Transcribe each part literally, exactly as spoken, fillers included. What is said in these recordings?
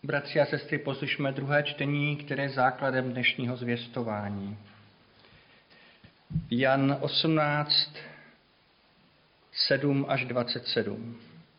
Bratři a sestry, poslyšme druhé čtení, které je základem dnešního zvěstování. Jan osmnáct, sedm až dvacet sedm.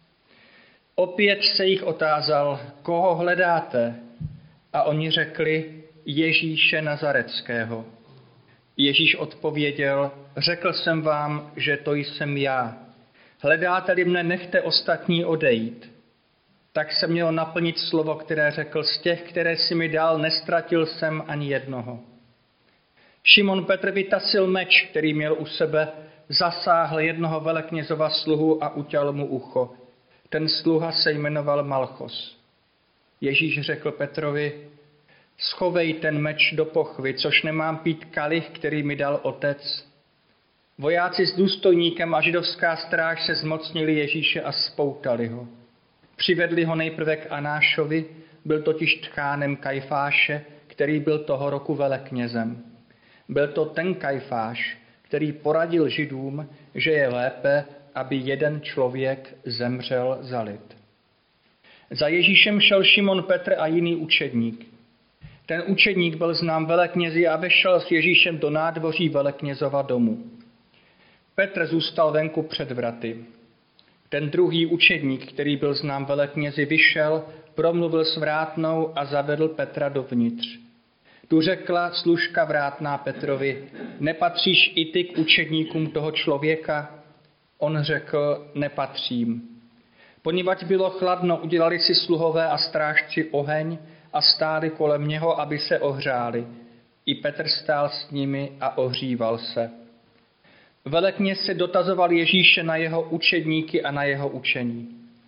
Opět se jich otázal, koho hledáte? A oni řekli, Ježíše Nazareckého. Ježíš odpověděl, řekl jsem vám, že to jsem já. Hledáte-li mne, nechte ostatní odejít. Tak se mělo naplnit slovo, které řekl, z těch, které si mi dal, nestratil jsem ani jednoho. Šimon Petr vytasil meč, který měl u sebe, zasáhl jednoho veleknězova sluhu a uťal mu ucho. Ten sluha se jmenoval Malchos. Ježíš řekl Petrovi, schovej ten meč do pochvy, což nemám pít kalich, který mi dal otec. Vojáci s důstojníkem a židovská stráž se zmocnili Ježíše a spoutali ho. Přivedli ho nejprve k Anášovi, byl totiž tchánem Kajfáše, který byl toho roku veleknězem. Byl to ten Kajfáš, který poradil Židům, že je lépe, aby jeden člověk zemřel za lid. Za Ježíšem šel Šimon Petr a jiný učedník. Ten učedník byl znám veleknězi a vešel s Ježíšem do nádvoří veleknězova domu. Petr zůstal venku před vraty. Ten druhý učedník, který byl znám veleknězi, vyšel, promluvil s vrátnou a zavedl Petra dovnitř. Tu řekla služka vrátná Petrovi, nepatříš i ty k učedníkům toho člověka? On řekl, nepatřím. Poněvadž bylo chladno, udělali si sluhové a strážci oheň a stáli kolem něho, aby se ohřáli. I Petr stál s nimi a ohříval se. Velekněz se dotazoval Ježíše na jeho učedníky a na jeho učení.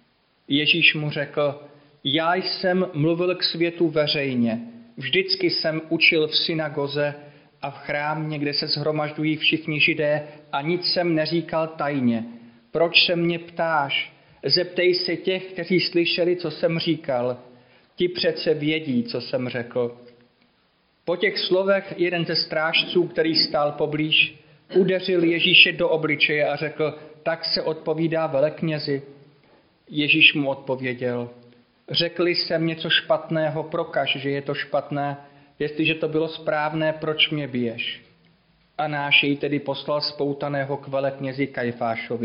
Ježíš mu řekl, já jsem mluvil k světu veřejně, vždycky jsem učil v synagoze a v chrámě, kde se shromažďují všichni Židé a nic jsem neříkal tajně. Proč se mě ptáš? Zeptej se těch, kteří slyšeli, co jsem říkal. Ti přece vědí, co jsem řekl. Po těch slovech jeden ze strážců, který stál poblíž, udeřil Ježíše do obličeje a řekl, tak se odpovídá veleknězi. Ježíš mu odpověděl, řekli jsem něco špatného, prokaž, že je to špatné, jestliže to bylo správné, proč mě biješ? Anáš jej tedy poslal spoutaného k veleknězi Kajfášovi.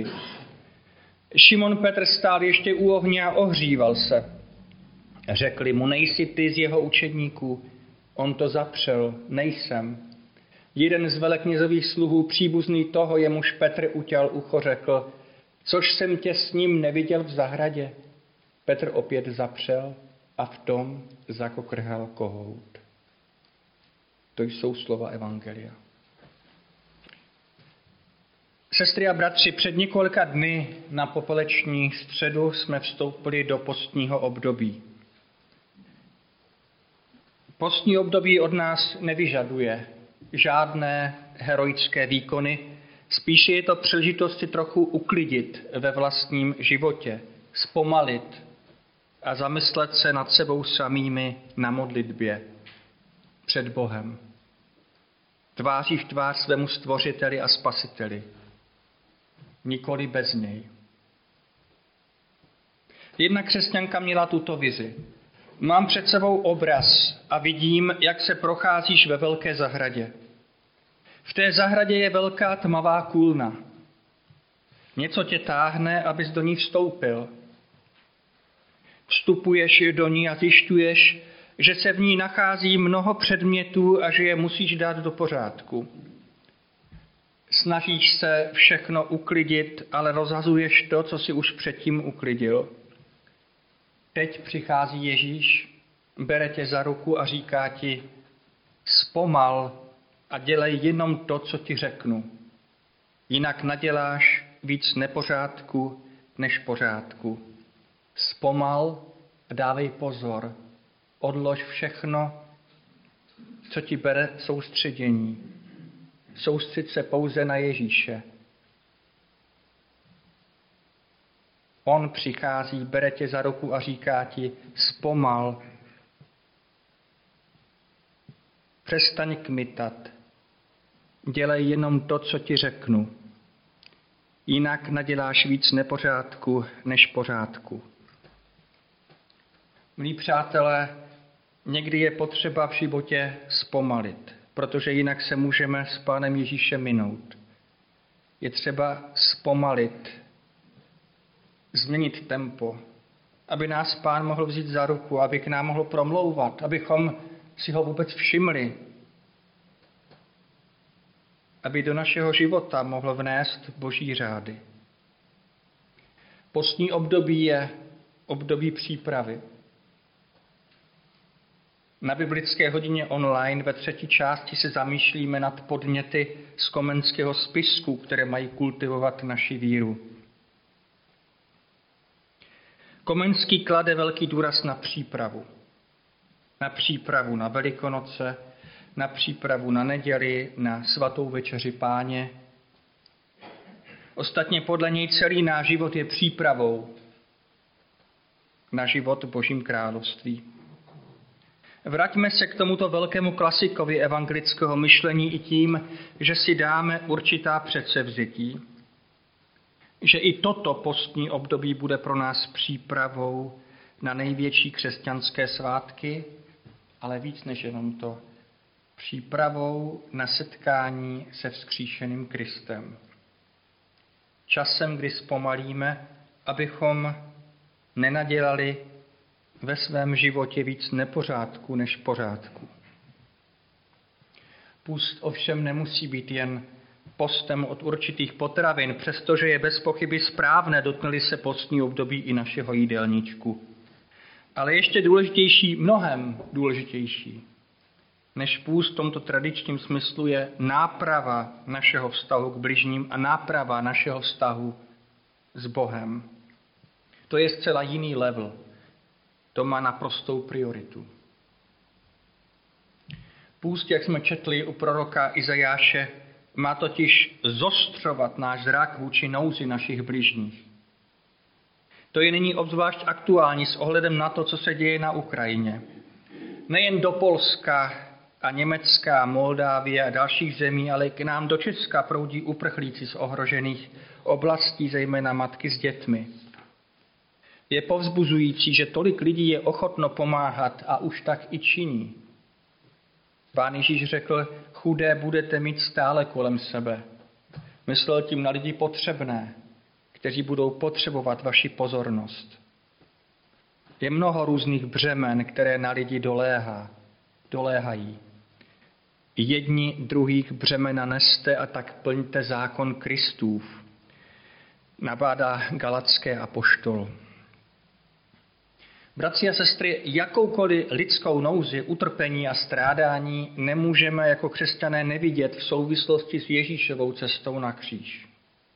Šimon Petr stál ještě u ohně a ohříval se. Řekli mu, nejsi ty z jeho učedníků? On to zapřel, nejsem. Jeden z veleknězových sluhů, příbuzný toho, jemuž Petr uťal ucho, řekl, což jsem tě s ním neviděl v zahradě. Petr opět zapřel a v tom zakokrhal kohout. To jsou slova evangelia. Sestry a bratři, před několika dny na popeleční středu jsme vstoupili do postního období. Postní období od nás nevyžaduje žádné heroické výkony, spíše je to příležitost si trochu uklidit ve vlastním životě, zpomalit a zamyslet se nad sebou samými na modlitbě před Bohem. Tváří v tvář svému stvořiteli a spasiteli. Nikoli bez něj. Jedna křesťanka měla tuto vizi. Mám před sebou obraz a vidím, jak se procházíš ve velké zahradě. V té zahradě je velká tmavá kůlna. Něco tě táhne, abys do ní vstoupil. Vstupuješ do ní a zjišťuješ, že se v ní nachází mnoho předmětů a že je musíš dát do pořádku. Snažíš se všechno uklidit, ale rozhazuješ to, co si už předtím uklidil. Teď přichází Ježíš, bere tě za ruku a říká ti, zpomal a dělej jenom to, co ti řeknu. Jinak naděláš víc nepořádku než pořádku. Zpomal a dávej pozor. Odlož všechno, co ti bere soustředění. Soustřeď se pouze na Ježíše. On přichází, bere tě za ruku a říká ti, zpomal. Přestaň kmitat. Dělej jenom to, co ti řeknu. Jinak naděláš víc nepořádku než pořádku. Milí přátelé, někdy je potřeba v životě zpomalit, protože jinak se můžeme s Pánem Ježíšem minout. Je třeba zpomalit, změnit tempo, aby nás Pán mohl vzít za ruku, aby k nám mohl promlouvat, abychom si ho vůbec všimli, aby do našeho života mohl vnést Boží řády. Postní období je období přípravy. Na biblické hodině online ve třetí části se zamýšlíme nad podněty z komenského spisku, které mají kultivovat naši víru. Komenský klade velký důraz na přípravu. Na přípravu na Velikonoce, na přípravu na neděli, na svatou večeři Páně. Ostatně podle něj celý náš život je přípravou na život v Božím království. Vraťme se k tomuto velkému klasikovi evangelického myšlení i tím, že si dáme určitá předsevzetí, že i toto postní období bude pro nás přípravou na největší křesťanské svátky, ale víc než jenom to, přípravou na setkání se vzkříšeným Kristem. Časem, kdy zpomalíme, abychom nenadělali ve svém životě víc nepořádku než pořádku. Půst ovšem nemusí být jen postem od určitých potravin, přestože je bez pochyby správné, dotknuli se postní období i našeho jídelníčku. Ale ještě důležitější, mnohem důležitější, než půst v tomto tradičním smyslu je náprava našeho vztahu k bližním a náprava našeho vztahu s Bohem. To je zcela jiný level. To má naprostou prioritu. Půst, jak jsme četli u proroka Izajáše, má totiž zostřovat náš zrak vůči nouzi našich bližních. To je nyní obzvlášť aktuální s ohledem na to, co se děje na Ukrajině. Nejen do Polska a Německa, Moldávie a dalších zemí, ale k nám do Česka proudí uprchlíci z ohrožených oblastí, zejména matky s dětmi. Je povzbuzující, že tolik lidí je ochotno pomáhat a už tak i činí. Pán Ježíš řekl, chudé budete mít stále kolem sebe. Myslel tím na lidi potřebné, kteří budou potřebovat vaši pozornost. Je mnoho různých břemen, které na lidi doléhá, doléhají. Jedni druhých břemena neste a tak plňte zákon Kristův, nabádá galacký apoštol. Bratři a sestry, jakoukoliv lidskou nouzi, utrpení a strádání nemůžeme jako křesťané nevidět v souvislosti s Ježíšovou cestou na kříž.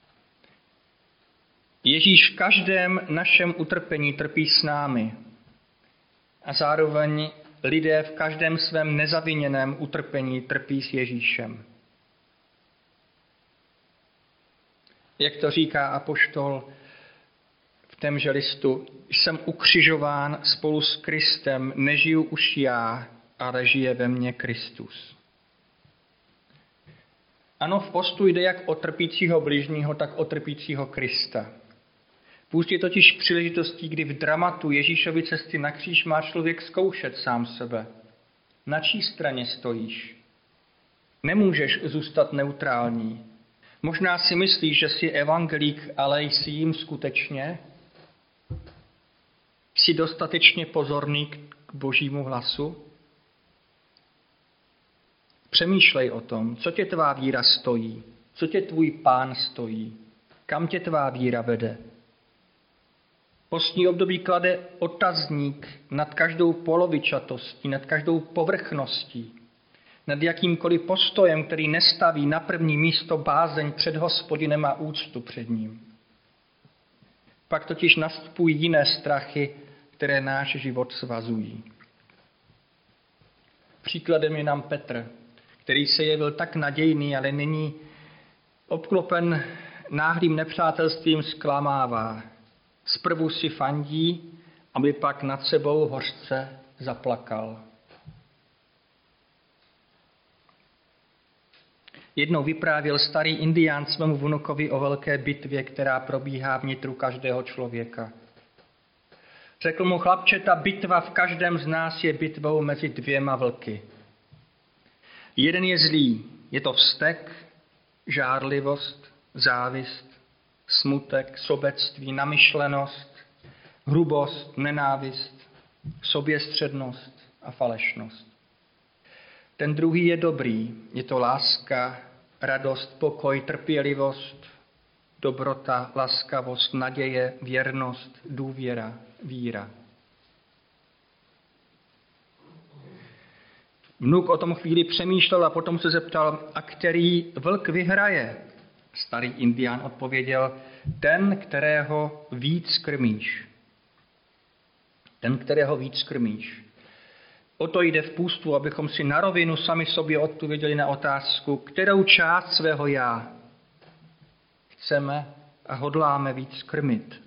Ježíš v každém našem utrpení trpí s námi a zároveň lidé v každém svém nezaviněném utrpení trpí s Ježíšem. Jak to říká apoštol v témže listu, jsem ukřižován spolu s Kristem, nežiju už já, ale žije ve mně Kristus. Ano, v postu jde jak o trpícího bližního, tak o trpícího Krista. Půst je totiž příležitostí, kdy v dramatu Ježíšovy cesty na kříž má člověk zkoušet sám sebe. Na čí straně stojíš? Nemůžeš zůstat neutrální. Možná si myslíš, že jsi evangelík, ale jsi jim skutečně? Jsi dostatečně pozorný k Božímu hlasu? Přemýšlej o tom, co tě tvá víra stojí, co tě tvůj Pán stojí, kam tě tvá víra vede. Postní období klade otazník nad každou polovičatostí, nad každou povrchností, nad jakýmkoliv postojem, který nestaví na první místo bázeň před Hospodinem a úctu před ním. Pak totiž nastupují jiné strachy, které náš život svazují. Příkladem je nám Petr, který se jevil tak nadějný, ale nyní obklopen náhlým nepřátelstvím zklamává. Zprvu si fandí, aby pak nad sebou hořce zaplakal. Jednou vyprávěl starý indián svému vnukovi o velké bitvě, která probíhá vnitru každého člověka. Řekl mu: chlapče, ta bitva v každém z nás je bitvou mezi dvěma vlky. Jeden je zlý, je to vztek, žárlivost, závist, smutek, sobectví, namyšlenost, hrubost, nenávist, soběstřednost a falešnost. Ten druhý je dobrý, je to láska, radost, pokoj, trpělivost, dobrota, laskavost, naděje, věrnost, důvěra, víra. Vnuk o tom chvíli přemýšlel a potom se zeptal: a který vlk vyhraje? Starý indián odpověděl: ten, kterého víc krmíš. Ten, kterého víc krmíš. O to jde v půstu, abychom si na rovinu sami sobě odpověděli na otázku, kterou část svého já chceme a hodláme víc krmit.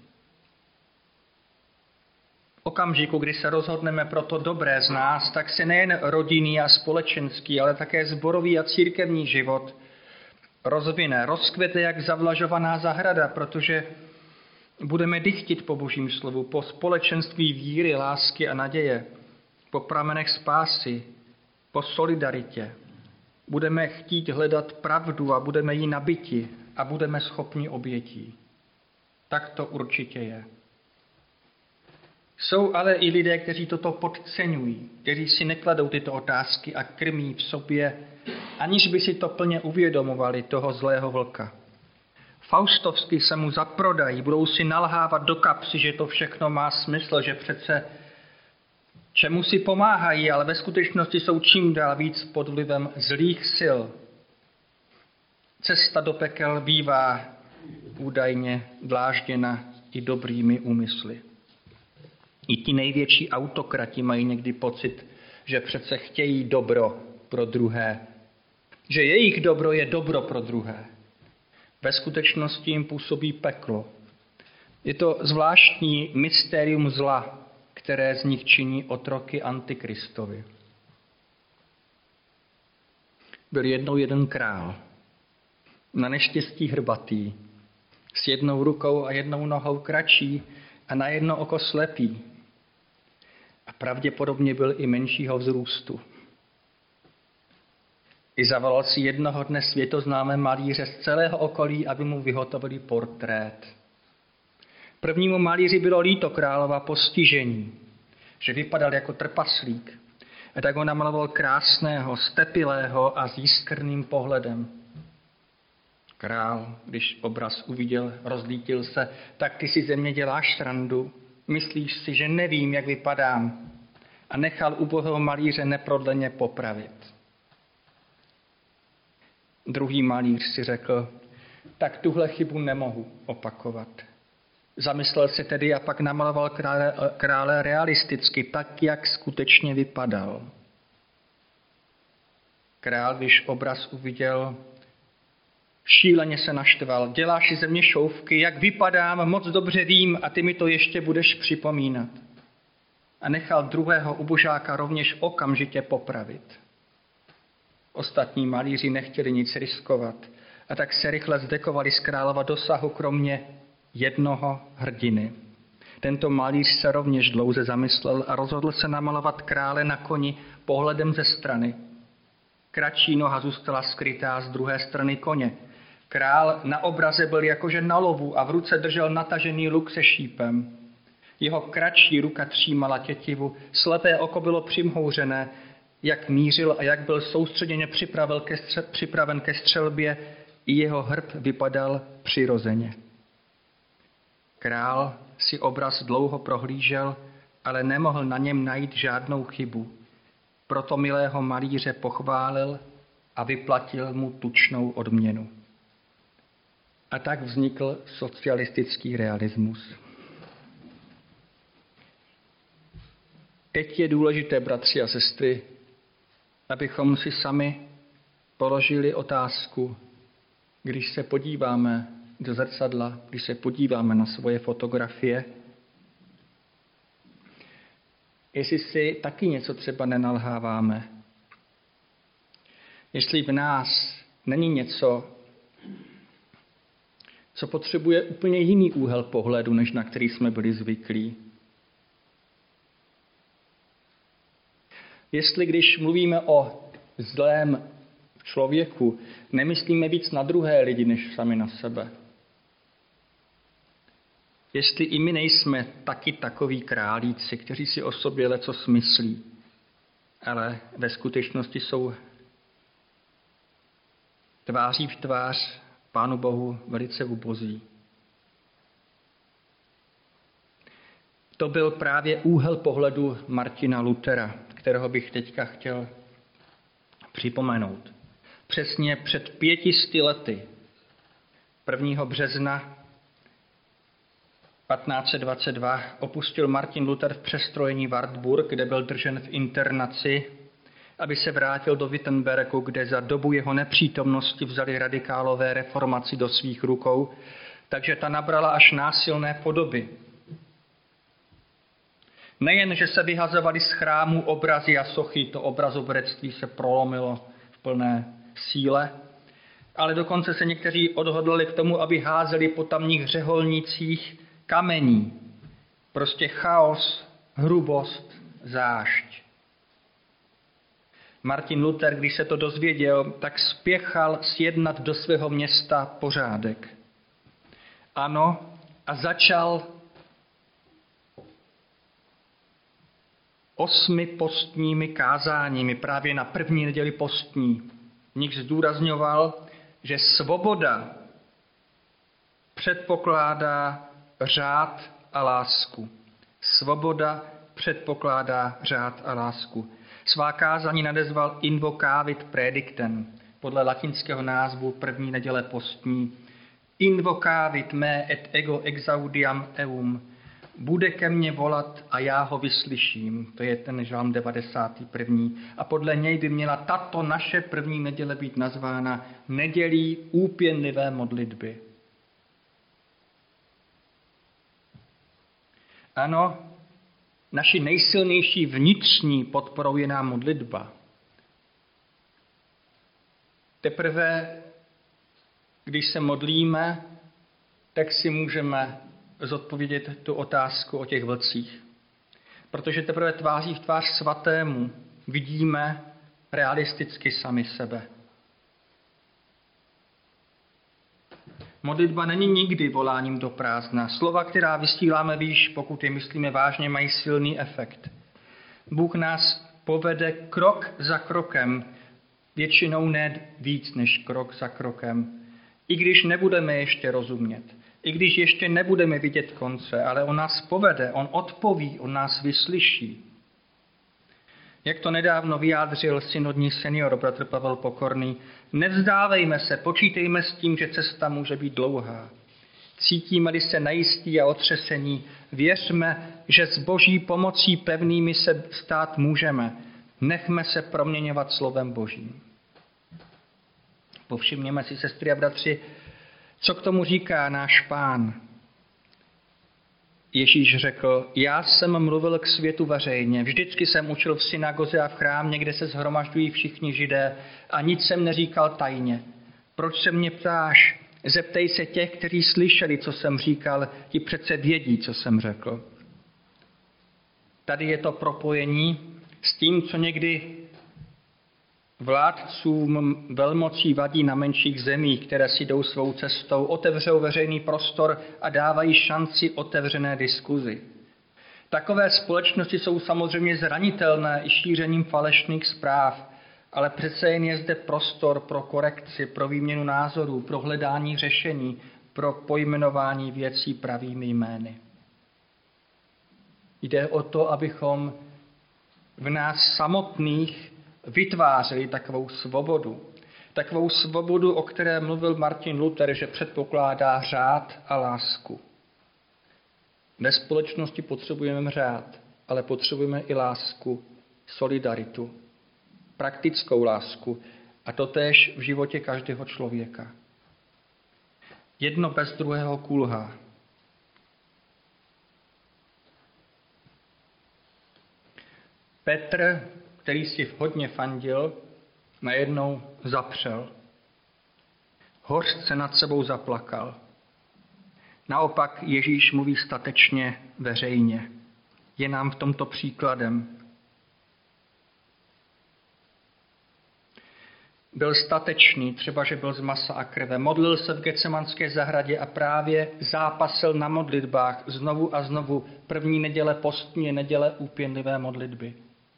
V okamžiku, kdy se rozhodneme pro to dobré z nás, tak se nejen rodinný a společenský, ale také sborový a církevní život rozvine, rozkvete jak zavlažovaná zahrada, protože budeme dychtit po Božím slovu, po společenství víry, lásky a naděje, po pramenech spásy, po solidaritě. Budeme chtít hledat pravdu a budeme jí nabiti a budeme schopni obětí. Tak to určitě je. Jsou ale i lidé, kteří toto podceňují, kteří si nekladou tyto otázky a krmí v sobě, aniž by si to plně uvědomovali, toho zlého vlka. Faustovsky se mu zaprodají, budou si nalhávat do kapsy, že to všechno má smysl, že přece čemu si pomáhají, ale ve skutečnosti jsou čím dál víc pod vlivem zlých sil. Cesta do pekel bývá údajně dlážděna i dobrými úmysly. I ti největší autokrati mají někdy pocit, že přece chtějí dobro pro druhé, že jejich dobro je dobro pro druhé. Ve skutečnosti jim působí peklo. Je to zvláštní mystérium zla, které z nich činí otroky Antikristovi. Byl jednou jeden král, na neštěstí hrbatý, s jednou rukou a jednou nohou kratší a na jedno oko slepý. A pravděpodobně byl i menšího vzrůstu. I zavolal si jednoho dne světoznámé malíře z celého okolí, aby mu vyhotovili portrét. Prvnímu malíři bylo líto králova postižení, že vypadal jako trpaslík. A tak ho namaloval krásného, stepilého a s jiskrným pohledem. Král, když obraz uviděl, rozlítil se: tak ty si ze mě děláš srandu, myslíš si, že nevím, jak vypadám, a nechal ubohého malíře neprodleně popravit. Druhý malíř si řekl: tak tuhle chybu nemohu opakovat. Zamyslel se tedy a pak namaloval krále, krále realisticky, tak, jak skutečně vypadal. Král, když obraz uviděl, šíleně se naštval: děláš si ze mě šoufky, jak vypadám, moc dobře vím a ty mi to ještě budeš připomínat. A nechal druhého ubožáka rovněž okamžitě popravit. Ostatní malíři nechtěli nic riskovat a tak se rychle zdekovali z králova dosahu kromě jednoho hrdiny. Tento malíř se rovněž dlouze zamyslel a rozhodl se namalovat krále na koni pohledem ze strany. Kratší noha zůstala skrytá z druhé strany koně. Král na obraze byl jakože na lovu a v ruce držel natažený luk se šípem. Jeho kratší ruka třímala tětivu, slepé oko bylo přimhouřené, jak mířil a jak byl soustředěně připraven ke střelbě, i jeho hrb vypadal přirozeně. Král si obraz dlouho prohlížel, ale nemohl na něm najít žádnou chybu. Proto milého malíře pochválil a vyplatil mu tučnou odměnu. A tak vznikl socialistický realismus. Teď je důležité, bratři a sestry, abychom si sami položili otázku, když se podíváme do zrcadla, když se podíváme na svoje fotografie, jestli si taky něco třeba nenalháváme. Jestli v nás není něco, co potřebuje úplně jiný úhel pohledu, než na který jsme byli zvyklí. Jestli když mluvíme o zlém člověku, nemyslíme víc na druhé lidi, než sami na sebe. Jestli i my nejsme taky takoví králíci, kteří si o sobě lecos myslí, ale ve skutečnosti jsou tváří v tvář Pánu Bohu velice ubozí. To byl právě úhel pohledu Martina Luthera, kterého bych teďka chtěl připomenout. Přesně před pětisty lety, prvního března patnáct set dvacet dva, opustil Martin Luther v přestrojení Wartburg, kde byl držen v internaci, aby se vrátil do Wittenbergu, kde za dobu jeho nepřítomnosti vzali radikálové reformaci do svých rukou, takže ta nabrala až násilné podoby. Nejen, že se vyhazovaly z chrámů obrazy a sochy, to obrazobrectví se prolomilo v plné síle, ale dokonce se někteří odhodlali k tomu, aby házeli po tamních řeholnicích kamení. Prostě chaos, hrubost, zášť. Martin Luther, když se to dozvěděl, tak spěchal sjednat do svého města pořádek. Ano, a začal osmi postními kázáními právě na první neděli postní. V nich zdůrazňoval, že svoboda předpokládá řád a lásku. Svoboda předpokládá řád a lásku. Svá kázání nadezval Invocavit Praedictem, podle latinského názvu první neděle postní. Invocavit me et ego exaudiam eum. Bude ke mně volat a já ho vyslyším. To je ten žalm devadesátý první. A podle něj by měla tato naše první neděle být nazvána nedělí úpěnlivé modlitby. Ano, naši nejsilnější vnitřní podporou je nám modlitba. Teprve, když se modlíme, tak si můžeme zodpovědět tu otázku o těch vlcích. Protože teprve tváří v tvář svatému vidíme realisticky sami sebe. Modlitba není nikdy voláním do prázdna. Slova, která vysíláme výš, pokud je myslíme vážně, mají silný efekt. Bůh nás povede krok za krokem, většinou ne víc než krok za krokem. I když nebudeme ještě rozumět, i když ještě nebudeme vidět konce, ale on nás povede, on odpoví, on nás vyslyší. Jak to nedávno vyjádřil synodní senior bratr Pavel Pokorný, nevzdávejme se, počítejme s tím, že cesta může být dlouhá. Cítíme-li se nejistí a otřesení, věřme, že s Boží pomocí pevnými se stát můžeme. Nechme se proměňovat slovem Božím. Povšimněme si, sestry a bratři, co k tomu říká náš Pán. Ježíš řekl, já jsem mluvil k světu veřejně, vždycky jsem učil v synagoze a v chrámě, kde se shromažďují všichni Židé a nic jsem neříkal tajně. Proč se mě ptáš? Zeptej se těch, kteří slyšeli, co jsem říkal, ti přece vědí, co jsem řekl. Tady je to propojení s tím, co někdy vládcům velmocí vadí na menších zemích, které si jdou svou cestou, otevřou veřejný prostor a dávají šanci otevřené diskuzi. Takové společnosti jsou samozřejmě zranitelné i šířením falešných zpráv, ale přece jen je zde prostor pro korekci, pro výměnu názorů, pro hledání řešení, pro pojmenování věcí pravými jmény. Jde o to, abychom v nás samotných vytvářeli takovou svobodu. Takovou svobodu, o které mluvil Martin Luther, že předpokládá řád a lásku. Ve společnosti potřebujeme řád, ale potřebujeme i lásku, solidaritu, praktickou lásku a to též v životě každého člověka. Jedno bez druhého kulhá. Petr, který si hodně fandil, najednou zapřel. Hořce nad sebou zaplakal. Naopak Ježíš mluví statečně, veřejně. Je nám v tomto příkladem. Byl statečný, třeba že byl z masa a krve. Modlil se v Getsemanské zahradě a právě zápasil na modlitbách znovu a znovu. První neděle postní, neděle úpěnlivé modlitby.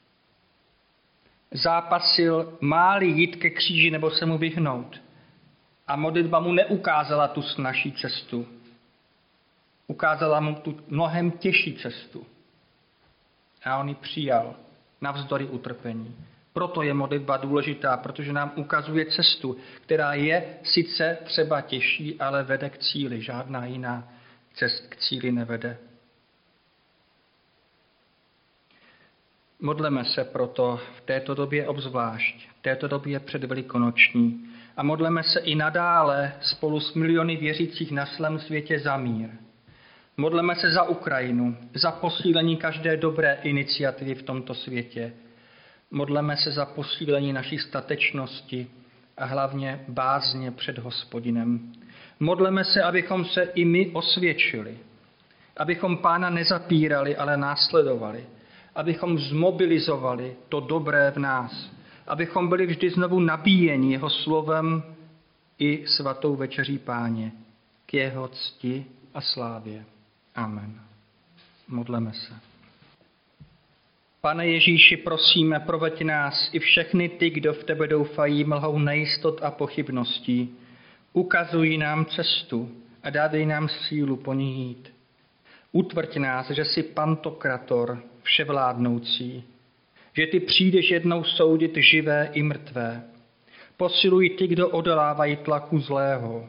Zápasil, má-li jít ke kříži nebo se mu vyhnout. A modlitba mu neukázala tu snazší cestu. Ukázala mu tu mnohem těžší cestu. A on ji přijal navzdory utrpení. Proto je modlitba důležitá, protože nám ukazuje cestu, která je sice třeba těžší, ale vede k cíli. Žádná jiná cest k cíli nevede. Modleme se proto v této době obzvlášť, v této době předvelikonoční. A modleme se i nadále spolu s miliony věřících na celém světě za mír. Modleme se za Ukrajinu, za posílení každé dobré iniciativy v tomto světě. Modleme se za posílení naší statečnosti a hlavně bázně před Hospodinem. Modleme se, abychom se i my osvědčili, abychom Pána nezapírali, ale následovali, abychom zmobilizovali to dobré v nás, abychom byli vždy znovu nabíjeni jeho slovem i svatou večeří Páně k jeho cti a slávě. Amen. Modleme se. Pane Ježíši, prosíme, proveď nás i všechny ty, kdo v tebe doufají mlhou nejistot a pochybností. Ukazuj nám cestu a dávej nám sílu po ní jít. Utvrď nás, že jsi pantokrator, vševládnoucí, že ty přijdeš jednou soudit živé i mrtvé. Posiluj ty, kdo odolávají tlaku zlého.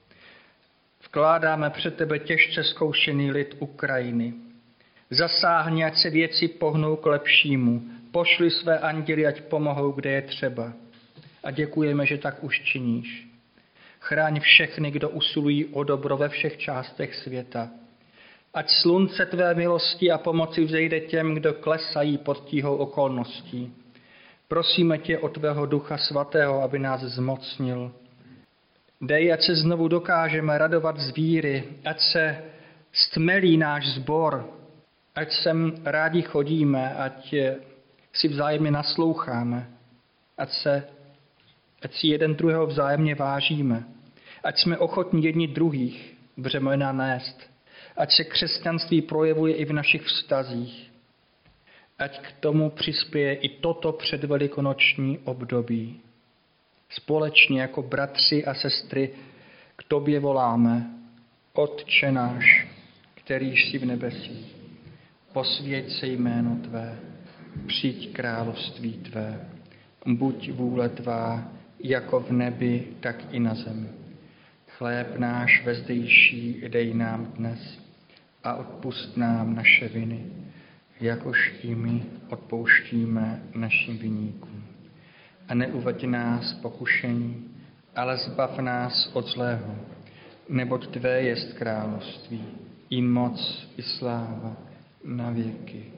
Vkládáme před tebe těžce zkoušený lid Ukrajiny. Zasáhni, ať se věci pohnou k lepšímu. Pošli své anděly, ať pomohou, kde je třeba. A děkujeme, že tak už činíš. Chráň všechny, kdo usilují o dobro ve všech částech světa. Ať slunce tvé milosti a pomoci vzejde těm, kdo klesají pod tíhou okolností. Prosíme tě o tvého Ducha Svatého, aby nás zmocnil. Dej, ať se znovu dokážeme radovat z víry, ať se stmelí náš sbor, ať sem rádi chodíme, ať si vzájemně nasloucháme, ať, se, ať si jeden druhého vzájemně vážíme, ať jsme ochotní jedni druhých břemena nést, ať se křesťanství projevuje i v našich vztazích, ať k tomu přispěje i toto předvelikonoční období. Společně jako bratři a sestry k tobě voláme, Otče náš, který jsi v nebesích, posvěť se jméno tvé, přijď království tvé, buď vůle tvá, jako v nebi, tak i na zemi. Chléb náš vezdejší dej nám dnes a odpusť nám naše viny, jakož i my odpouštíme našim viníkům. A neuveď nás pokušení, ale zbav nás od zlého, neboť tvé jest království, i moc, i sláva na věky.